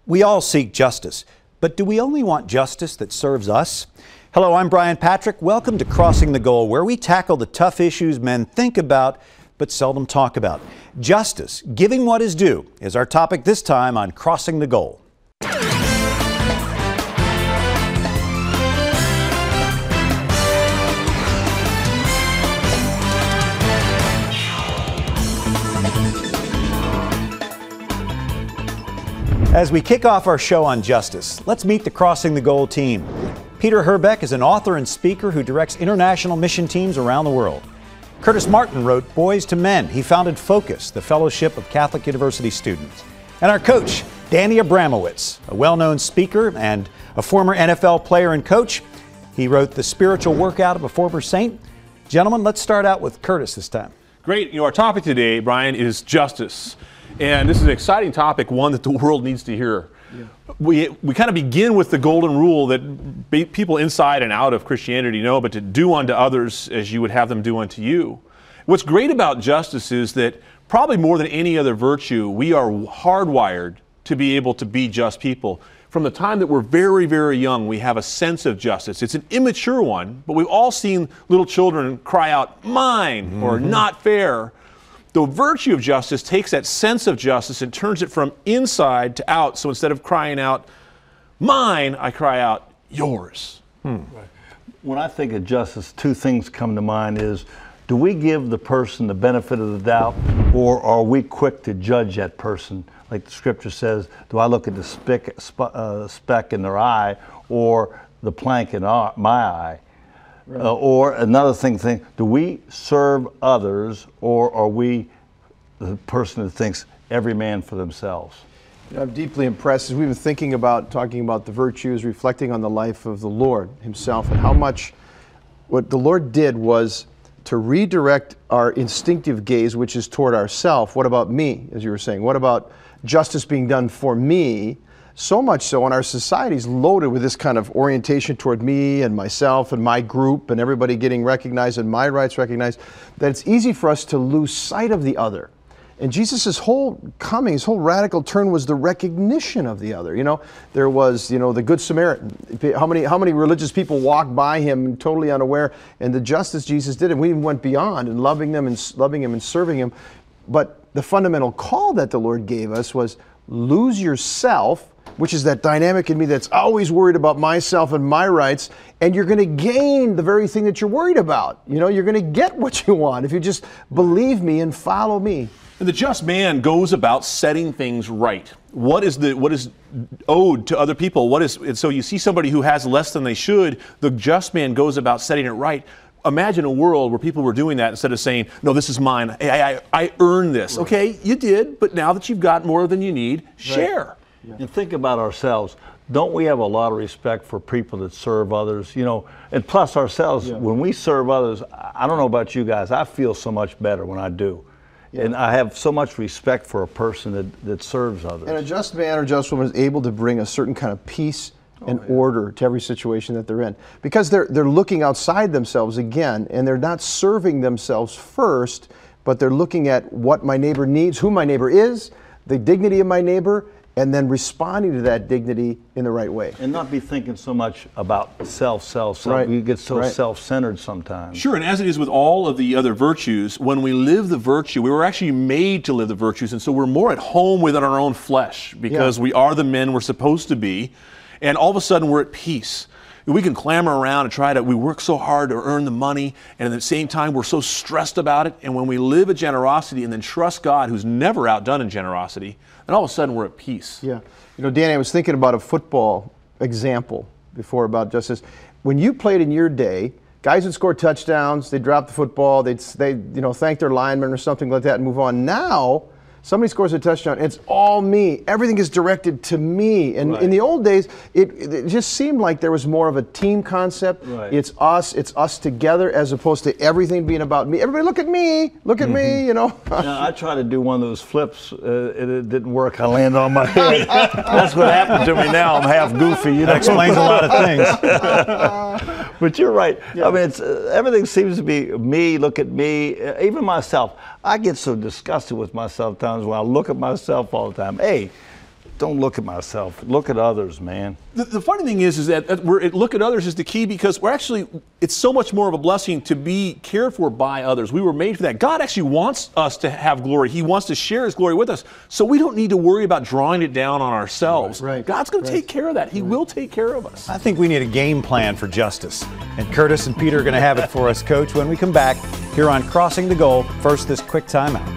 We all seek justice, but do we only want justice that serves us? Hello, I'm Brian Patrick. Welcome to Crossing the Goal, where we tackle the tough issues men think about but seldom talk about. Justice, giving what is due, is our topic this time on Crossing the Goal. As we kick off our show on justice, let's meet the Crossing the Goal team. Peter Herbeck is an author and speaker who directs international mission teams around the world. Curtis Martin wrote Boys to Men. He founded Focus, the Fellowship of Catholic University Students. And our coach, Danny Abramowitz, a well-known speaker and a former NFL player and coach. He wrote The Spiritual Workout of a Former Saint. Gentlemen, let's start out with Curtis this time. Great. Our topic today, Brian, is justice. And this is an exciting topic, one that the world needs to hear. Yeah. We kind of begin with the golden rule that people inside and out of Christianity know, but to do unto others as you would have them do unto you. What's great about justice is that probably more than any other virtue, we are hardwired to be able to be just people. From the time that we're very, very young, we have a sense of justice. It's an immature one, but we've all seen little children cry out, mine, or not fair. The virtue of justice takes that sense of justice and turns it from inside to out. So instead of crying out, mine, I cry out, yours. Right. When I think of justice, two things come to mind is, do we give the person the benefit of the doubt, or are we quick to judge that person? Like the scripture says, do I look at the speck in their eye or the plank in my eye? Right. Or another thing, do we serve others, or are we the person that thinks every man for themselves? I'm deeply impressed as we've been talking about the virtues, reflecting on the life of the Lord himself, and how much what the Lord did was to redirect our instinctive gaze, which is toward ourself. What about me, as you were saying? What about justice being done for me? So much so, and our society is loaded with this kind of orientation toward me and myself and my group and everybody getting recognized and my rights recognized, that it's easy for us to lose sight of the other. And Jesus' whole coming, his whole radical turn was the recognition of the other. There was, the Good Samaritan. How many religious people walked by him totally unaware, and the justice Jesus did, and we even went beyond in loving him and serving him. But the fundamental call that the Lord gave us was lose yourself, which is that dynamic in me that's always worried about myself and my rights, and you're going to gain the very thing that you're worried about. You're going to get what you want if you just believe me and follow me. And the just man goes about setting things right. What is owed to other people? And so you see somebody who has less than they should, the just man goes about setting it right. Imagine a world where people were doing that instead of saying, no, this is mine. I earned this. Right. Okay, you did, but now that you've got more than you need, share. Right. Yeah. And think about ourselves. Don't we have a lot of respect for people that serve others? And plus ourselves, when we serve others, I don't know about you guys, I feel so much better when I do. Yeah. And I have so much respect for a person that serves others. And a just man or just woman is able to bring a certain kind of peace and order to every situation that they're in. Because they're looking outside themselves again, and they're not serving themselves first, but they're looking at what my neighbor needs, who my neighbor is, the dignity of my neighbor, and then responding to that dignity in the right way. And not be thinking so much about self. Right. We get so self-centered sometimes. Sure, and as it is with all of the other virtues, when we live the virtue, we were actually made to live the virtues, and so we're more at home within our own flesh because we are the men we're supposed to be, and all of a sudden we're at peace. We can clamor around and we work so hard to earn the money, and at the same time we're so stressed about it, and when we live a generosity and then trust God, who's never outdone in generosity, and all of a sudden we're at peace. Yeah. Danny, I was thinking about a football example before about justice. When you played in your day, guys would score touchdowns, they'd drop the football, they'd thank their lineman or something like that and move on. Now, somebody scores a touchdown, it's all me. Everything is directed to me. And in the old days, it just seemed like there was more of a team concept. Right. It's us together, as opposed to everything being about me. Everybody look at me, Now, I tried to do one of those flips, it didn't work. I landed on my head. That's what happened to me now. I'm half goofy. That explains a lot of things. But you're right. Yeah. I mean, everything seems to be me, look at me, even myself. I get so disgusted with myself times when I look at myself all the time. Hey, don't look at myself. Look at others, man. The funny thing is that look at others is the key, because it's so much more of a blessing to be cared for by others. We were made for that. God actually wants us to have glory. He wants to share His glory with us. So we don't need to worry about drawing it down on ourselves. Right. God's going to take care of that. He will take care of us. I think we need a game plan for justice. And Curtis and Peter are going to have it for us, Coach, when we come back here on Crossing the Goal. First, this quick timeout.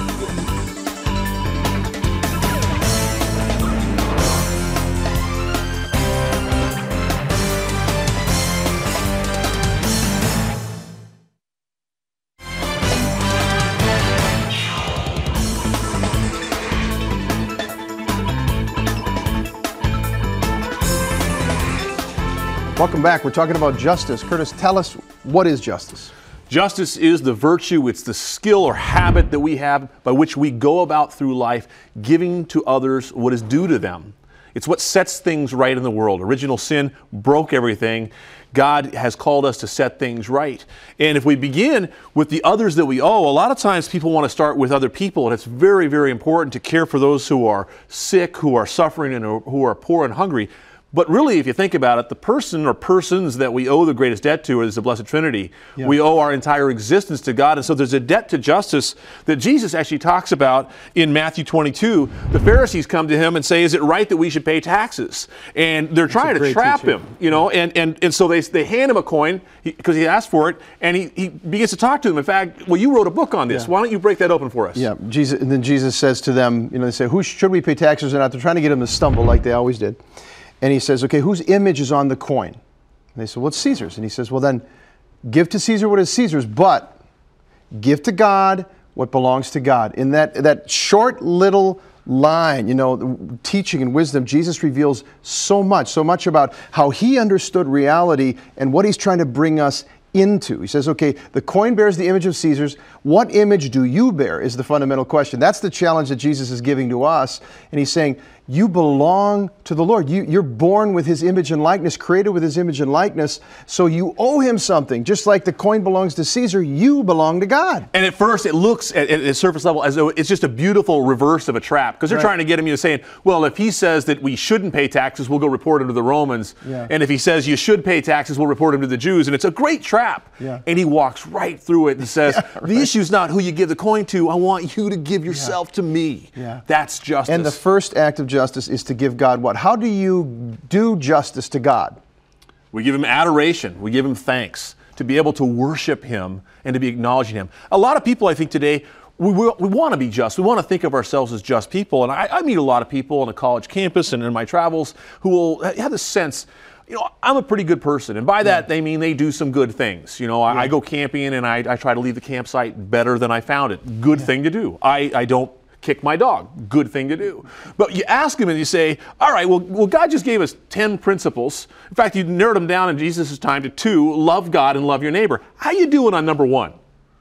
Welcome back. We're talking about justice. Curtis, tell us, what is justice? Justice is the virtue, it's the skill or habit that we have by which we go about through life giving to others what is due to them. It's what sets things right in the world. Original sin broke everything. God has called us to set things right. And if we begin with the others that we owe, a lot of times people want to start with other people, and it's very, very important to care for those who are sick, who are suffering, and who are poor and hungry. But really, if you think about it, the person or persons that we owe the greatest debt to is the Blessed Trinity. Yeah. We owe our entire existence to God. And so there's a debt to justice that Jesus actually talks about in Matthew 22. The Pharisees come to him and say, is it right that we should pay taxes? And they're trying to trap him, you know, and so they hand him a coin because he asked for it, and he begins to talk to them. In fact, well, you wrote a book on this. Yeah. Why don't you break that open for us? Yeah, and then Jesus says to them, you know, they say, who should we pay taxes or not? They're trying to get him to stumble like they always did. And he says, okay, whose image is on the coin? And they said, well, it's Caesar's. And he says, well, then give to Caesar what is Caesar's, but give to God what belongs to God. In that short little line, you know, teaching and wisdom, Jesus reveals so much about how he understood reality and what he's trying to bring us into. He says, okay, the coin bears the image of Caesar's. What image do you bear is the fundamental question. That's the challenge that Jesus is giving to us. And he's saying, you belong to the Lord. You're born with his image and likeness, created with his image and likeness, so you owe him something. Just like the coin belongs to Caesar, you belong to God. And at first it looks at surface level as though it's just a beautiful reverse of a trap, because they're trying to get him, saying, well, if he says that we shouldn't pay taxes, we'll go report him to the Romans. Yeah. And if he says you should pay taxes, we'll report him to the Jews. And it's a great trap. Yeah. And he walks right through it and says, the issue's not who you give the coin to. I want you to give yourself to me. Yeah. That's justice. And the first act of justice is to give God what? How do you do justice to God? We give him adoration. We give him thanks, to be able to worship him and to be acknowledging him. A lot of people, I think, today, we want to be just. We want to think of ourselves as just people. And I meet a lot of people on a college campus and in my travels who will have this sense, you know, I'm a pretty good person. And by that, they mean they do some good things. You know, I go camping and I try to leave the campsite better than I found it. Good thing to do. I don't kick my dog. Good thing to do. But you ask him and you say, all right, well, God just gave us 10 principles. In fact, you narrowed them down in Jesus' time to 2, love God and love your neighbor. How you doing on number 1?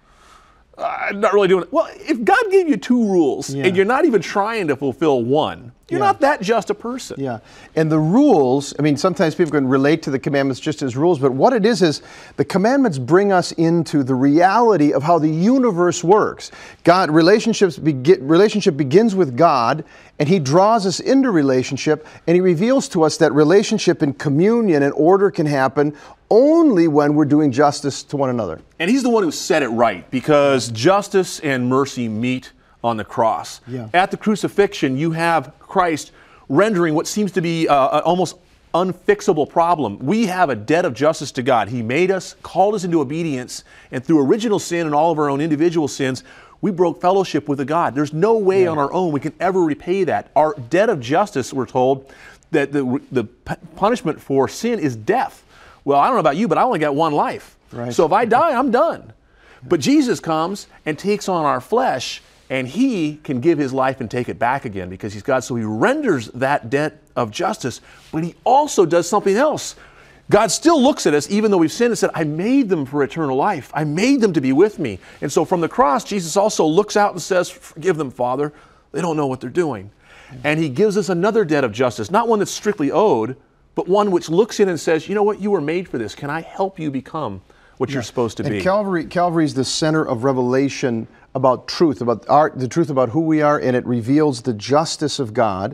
I'm not really doing it. Well, if God gave you 2 rules and you're not even trying to fulfill 1, you're not that just a person. Yeah. And the rules, I mean, sometimes people can relate to the commandments just as rules, but what it is the commandments bring us into the reality of how the universe works. Relationship begins with God, and he draws us into relationship, and he reveals to us that relationship and communion and order can happen only when we're doing justice to one another. And he's the one who said it right, because justice and mercy meet on the cross. Yeah. At the crucifixion, you have Christ rendering what seems to be an almost unfixable problem. We have a debt of justice to God. He made us, called us into obedience, and through original sin and all of our own individual sins, we broke fellowship with a God. There's no way on our own we can ever repay that. Our debt of justice, we're told, that the punishment for sin is death. Well, I don't know about you, but I only got one life. Right. So if I die, I'm done. But Jesus comes and takes on our flesh, and he can give his life and take it back again because he's God. So he renders that debt of justice, but he also does something else. God still looks at us, even though we've sinned, and said, I made them for eternal life. I made them to be with me. And so from the cross, Jesus also looks out and says, forgive them, Father. They don't know what they're doing. And he gives us another debt of justice, not one that's strictly owed, but one which looks in and says, you know what, you were made for this. Can I help you become what you're supposed to be? And Calvary is the center of revelation about truth, about the truth about who we are, and it reveals the justice of God.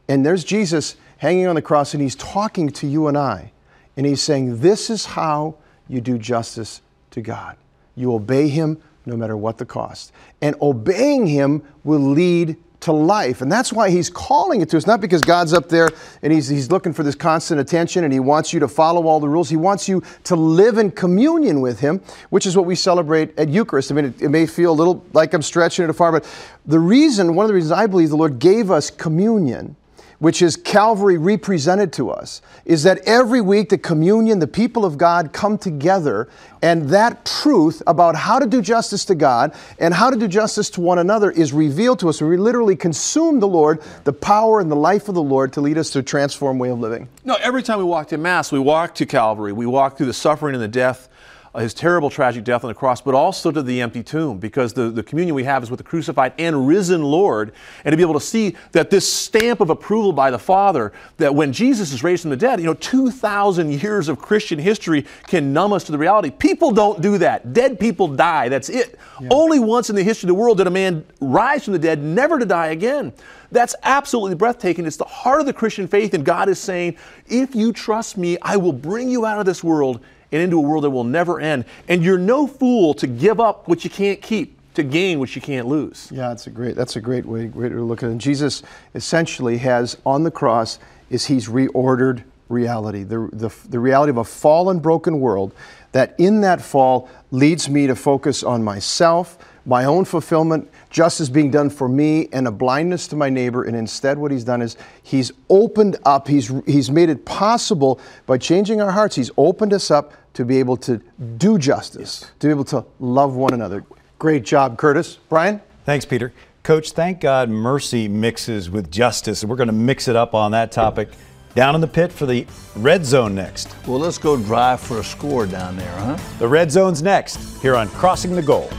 And there's Jesus hanging on the cross, and he's talking to you and I. And he's saying, this is how you do justice to God. You obey him no matter what the cost. And obeying him will lead to life. And that's why he's calling it to us, not because God's up there and he's looking for this constant attention and he wants you to follow all the rules. He wants you to live in communion with him, which is what we celebrate at Eucharist. I mean, it may feel a little like I'm stretching it far, but one of the reasons I believe the Lord gave us communion, which is Calvary represented to us, is that every week the communion, the people of God come together, and that truth about how to do justice to God and how to do justice to one another is revealed to us. We literally consume the Lord, the power and the life of the Lord to lead us to a transformed way of living. No, every time we walk to Mass, we walk to Calvary. We walk through the suffering and the death, his terrible, tragic death on the cross, but also to the empty tomb, because the communion we have is with the crucified and risen Lord, and to be able to see that this stamp of approval by the Father, that when Jesus is raised from the dead, 2,000 years of Christian history can numb us to the reality. People don't do that. Dead people die. That's it. Yeah. Only once in the history of the world did a man rise from the dead, never to die again. That's absolutely breathtaking. It's the heart of the Christian faith, and God is saying, if you trust me, I will bring you out of this world and into a world that will never end. And you're no fool to give up what you can't keep to gain what you can't lose. Yeah, that's a great way to look at it. And Jesus essentially has on the cross he's reordered reality, the reality of a fallen, broken world, that in that fall leads me to focus on myself, my own fulfillment, justice being done for me, and a blindness to my neighbor. And instead what he's done is he's opened up, he's made it possible by changing our hearts. He's opened us up to be able to do justice, to be able to love one another. Great job, Curtis. Brian? Thanks, Peter. Coach, thank God mercy mixes with justice. We're going to mix it up on that topic down in the pit for the Red Zone next. Well, let's go drive for a score down there, huh? The Red Zone's next, here on Crossing the Goal.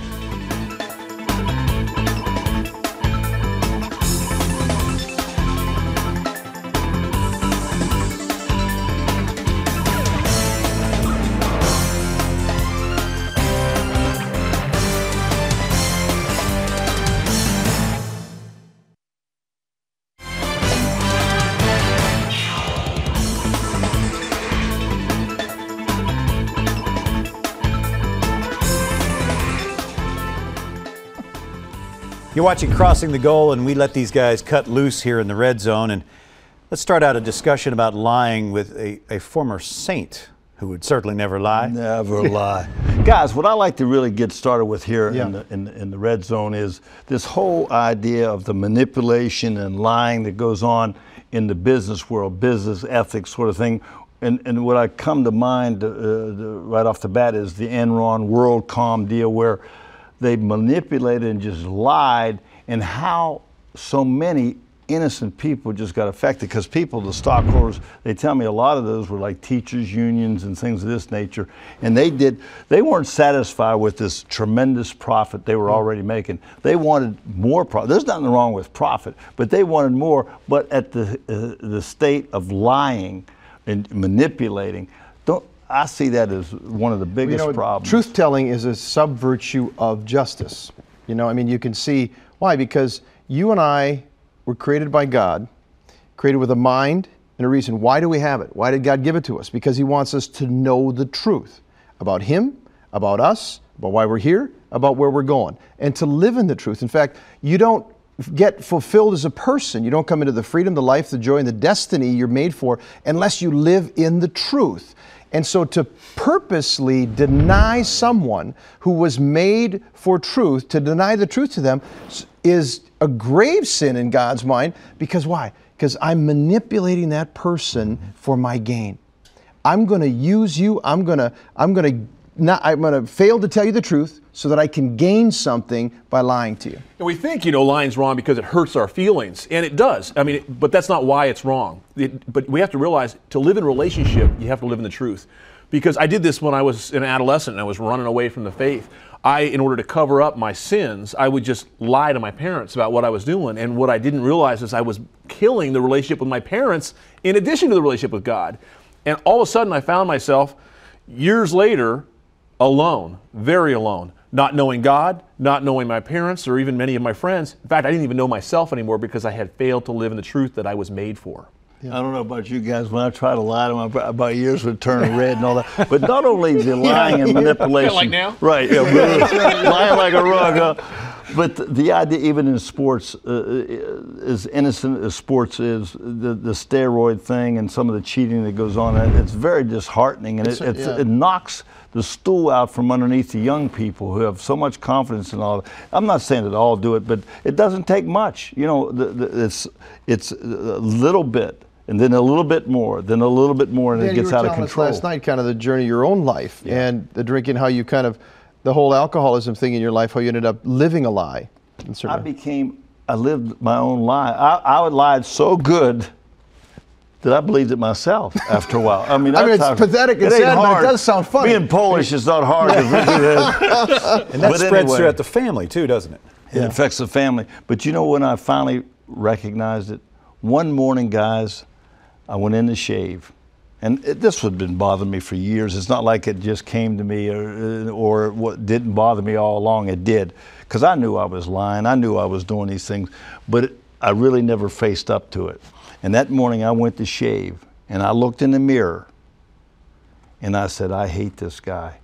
You're watching Crossing the Goal, and we let these guys cut loose here in the Red Zone. And let's start out a discussion about lying with a former saint who would certainly never lie. Never lie. Guys, what I like to really get started with here in the Red Zone is this whole idea of the manipulation and lying that goes on in the business world, business ethics sort of thing. And what I come to mind right off the bat is the Enron WorldCom deal, where they manipulated and just lied, and how so many innocent people just got affected. Because people, the stockholders, they tell me a lot of those were like teachers' unions and things of this nature, and they weren't satisfied with this tremendous profit they were already making. They wanted more profit. There's nothing wrong with profit, but they wanted more. But at the state of lying and manipulating, I see that as one of the biggest problems. Truth-telling is a sub-virtue of justice. I mean, you can see why. Because you and I were created by God, created with a mind and a reason. Why do we have it? Why did God give it to us? Because he wants us to know the truth about him, about us, about why we're here, about where we're going, and to live in the truth. In fact, you don't get fulfilled as a person. You don't come into the freedom, the life, the joy, and the destiny you're made for unless you live in the truth. And so to purposely deny someone who was made for truth, to deny the truth to them, is a grave sin in God's mind. Because why? Because I'm manipulating that person for my gain. I'm going to use you. I'm going to fail to tell you the truth so that I can gain something by lying to you. And we think, lying's wrong because it hurts our feelings, and it does. I mean, but that's not why it's wrong. But we have to realize, to live in relationship, you have to live in the truth. Because I did this when I was an adolescent and I was running away from the faith. In order to cover up my sins, I would just lie to my parents about what I was doing. And what I didn't realize is I was killing the relationship with my parents in addition to the relationship with God. And all of a sudden I found myself, years later, alone, very alone, not knowing God, not knowing my parents or even many of my friends. In fact, I didn't even know myself anymore because I had failed to live in the truth that I was made for. I don't know about you guys. When I try to lie to my ears would turn red and all that. But not only the lying and manipulation. Like now? Right. Yeah, lying like a rug. But the idea, even in sports, as innocent as sports is, the steroid thing and some of the cheating that goes on, it's very disheartening. And it knocks the stool out from underneath the young people who have so much confidence in all of it. I'm not saying that all do it, but it doesn't take much. You know, it's a little bit, and then a little bit more, then a little bit more, and it gets out of control. Last night, kind of the journey of your own life and the drinking, how you kind of, the whole alcoholism thing in your life, how you ended up living a lie. I lived my own lie. I lied so good that I believed it myself after a while. I mean, it's pathetic and sad, but it does sound funny. Being Polish is not hard. And that spreads throughout the family too, doesn't it? It affects the family. But you know when I finally recognized it? One morning, guys, I went in to shave. And this would have been bothering me for years. It's not like it just came to me or what didn't bother me all along. It did. Because I knew I was lying. I knew I was doing these things. But I really never faced up to it. And that morning I went to shave. And I looked in the mirror. And I said, I hate this guy.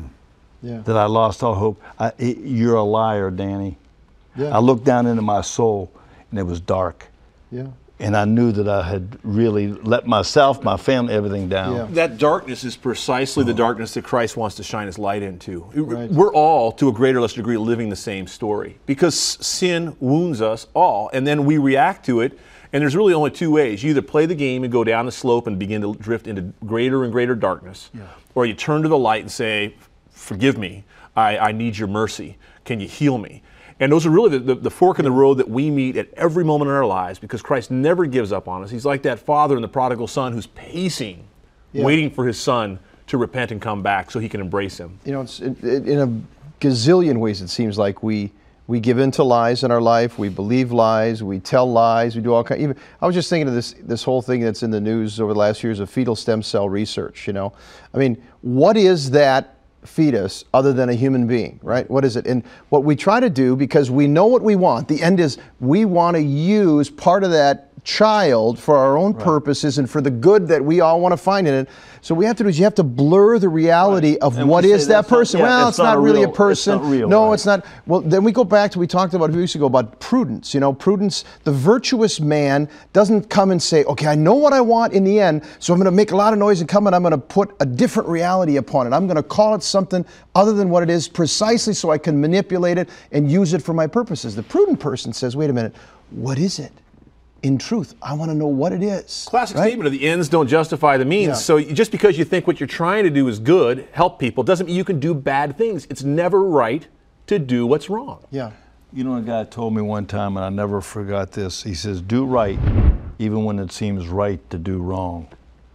That I lost all hope. You're a liar, Danny. I looked down into my soul. And it was dark. And I knew that I had really let myself, my family, everything down. That darkness is precisely the darkness that Christ wants to shine his light into. We're all, to a greater or less degree, living the same story because sin wounds us all, and then we react to it. And there's really only two ways. You either play the game and go down the slope and begin to drift into greater and greater darkness, or you turn to the light and say, forgive me, I need your mercy. Can you heal me? And those are really the fork in the road that we meet at every moment in our lives because Christ never gives up on us. He's like that father in the prodigal son who's pacing, waiting for his son to repent and come back so he can embrace him. You know, it's in a gazillion ways it seems like we give in to lies in our life, we believe lies, we tell lies, we do all kinds. I was just thinking of this whole thing that's in the news over the last years of fetal stem cell research, you know. I mean, what is that fetus other than a human being, right? What is it? And what we try to do, because we know what we want, the end is we want to use part of that child for our own purposes and for the good that we all want to find in it. So what we have to do is you have to blur the reality of what is that person. Well, it's not really a person. It's not real, no, it's not. Well, then we go back to, we talked about a few weeks ago about prudence. You know, prudence, the virtuous man doesn't come and say, okay, I know what I want in the end, so I'm going to make a lot of noise and come and I'm going to put a different reality upon it. I'm going to call it something other than what it is precisely so I can manipulate it and use it for my purposes. The prudent person says, wait a minute, what is it? In truth, I want to know what it is. Classic statement of the ends don't justify the means. So just because you think what you're trying to do is good, help people, doesn't mean you can do bad things. It's never right to do what's wrong. Yeah. You know, a guy told me one time, and I never forgot this. He says, do right even when it seems right to do wrong.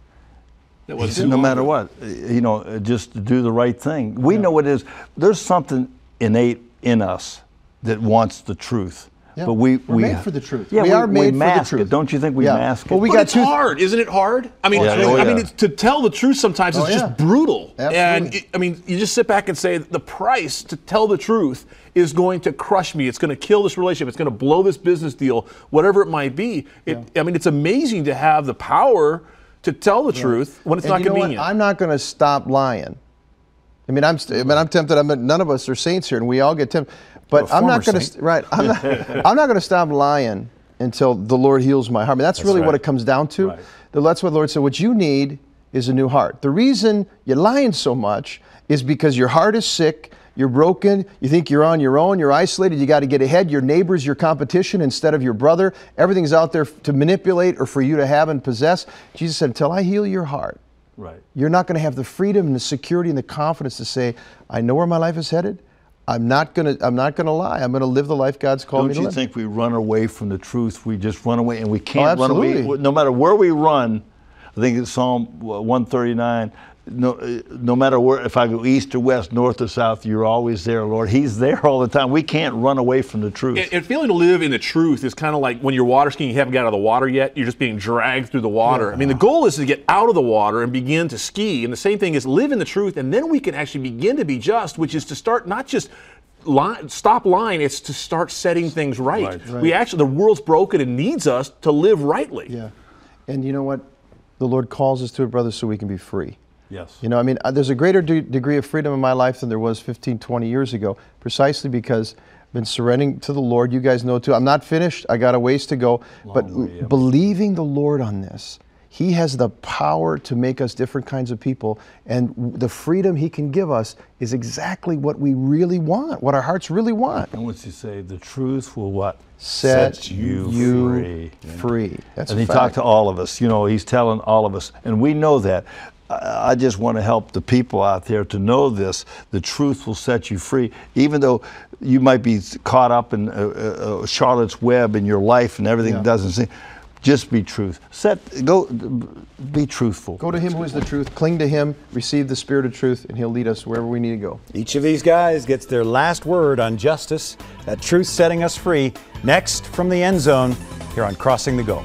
He said, no matter what, you know, just to do the right thing. We know it is. There's something innate in us that wants the truth. Yeah. But we're made for the truth. Yeah, we are made for the truth. truth. Don't you think we mask it? Well, But it's hard, isn't it hard? I mean, to tell the truth sometimes is just brutal. Absolutely. And you just sit back and say the price to tell the truth is going to crush me. It's going to kill this relationship. It's going to blow this business deal, whatever it might be. I mean, it's amazing to have the power to tell the truth when it's not convenient. I'm not going to stop lying. I mean, I'm tempted. None of us are saints here, and we all get tempted. But I'm not going to. Right. I'm not going to stop lying until the Lord heals my heart. I mean, that's really what it comes down to. Right. That's what the Lord said. What you need is a new heart. The reason you're lying so much is because your heart is sick. You're broken. You think you're on your own. You're isolated. You got to get ahead. Your neighbor's your competition instead of your brother. Everything's out there to manipulate or for you to have and possess. Jesus said, until I heal your heart, you're not going to have the freedom and the security and the confidence to say, I know where my life is headed. I'm not gonna lie. I'm gonna live the life God's called me to live. Don't you think we run away from the truth? We just run away, and we can't run away. No matter where we run, I think it's Psalm 139. no matter where, if I go east or west, north or south, you're always there, Lord. He's there all the time. We can't run away from the truth. And feeling to live in the truth is kind of like when you're water skiing, you haven't got out of the water yet, you're just being dragged through the water. I mean, the goal is to get out of the water and begin to ski. And the same thing is live in the truth, and then we can actually begin to be just, which is to start not just stop lying, it's to start setting things right. We actually, the world's broken and needs us to live rightly. Yeah. And you know what? The Lord calls us to it, brothers, so we can be free. Yes. You know, I mean, there's a greater degree of freedom in my life than there was 15, 20 years ago, precisely because I've been surrendering to the Lord. You guys know too. I'm not finished. I got a ways to go. But believing the Lord on this, He has the power to make us different kinds of people. And the freedom He can give us is exactly what we really want, what our hearts really want. And what's He say? The truth will what? Set you free. That's and a He fact. talked to all of us. You know, He's telling all of us. And we know that. I just want to help the people out there to know this. The truth will set you free. Even though you might be caught up in Charlotte's Web in your life and everything doesn't seem. Just be truth. Be truthful. Go to Him who is the truth, cling to Him, receive the Spirit of truth, and He'll lead us wherever we need to go. Each of these guys gets their last word on justice, that truth setting us free, next from the end zone here on Crossing the Goal.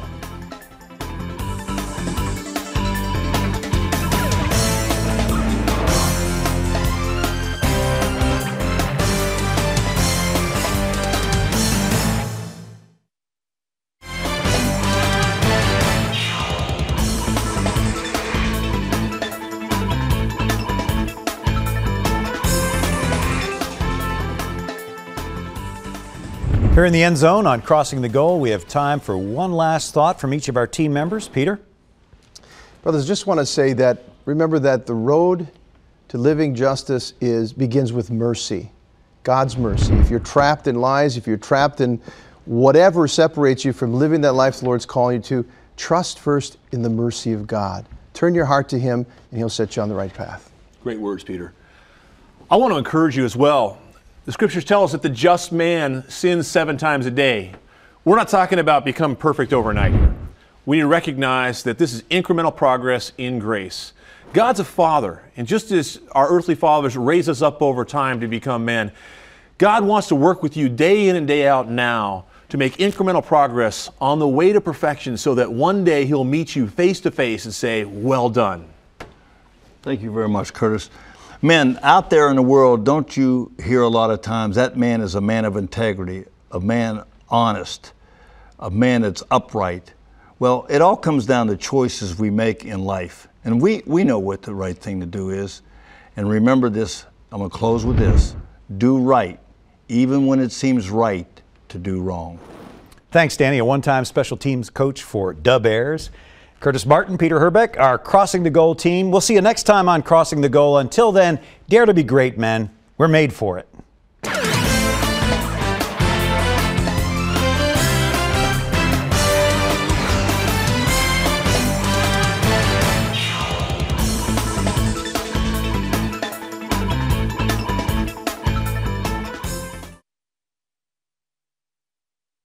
Here in the end zone on Crossing the Goal, we have time for one last thought from each of our team members. Peter? Brothers, just want to say that, remember that the road to living justice begins with mercy, God's mercy. If you're trapped in lies, if you're trapped in whatever separates you from living that life the Lord's calling you to, trust first in the mercy of God. Turn your heart to Him, and He'll set you on the right path. Great words, Peter. I want to encourage you as well. The scriptures tell us that the just man sins 7 times a day. We're not talking about become perfect overnight here. We need to recognize that this is incremental progress in grace. God's a father, and just as our earthly fathers raise us up over time to become men, God wants to work with you day in and day out now to make incremental progress on the way to perfection so that one day He'll meet you face to face and say, well done. Thank you very much, Curtis. Men, out there in the world, don't you hear a lot of times that man is a man of integrity, a man honest, a man that's upright? Well, it all comes down to choices we make in life. And we know what the right thing to do is. And remember this, I'm going to close with this. Do right, even when it seems right to do wrong. Thanks, Danny, a one-time special teams coach for Dub Airs. Curtis Martin, Peter Herbeck, our Crossing the Goal team. We'll see you next time on Crossing the Goal. Until then, dare to be great, men. We're made for it.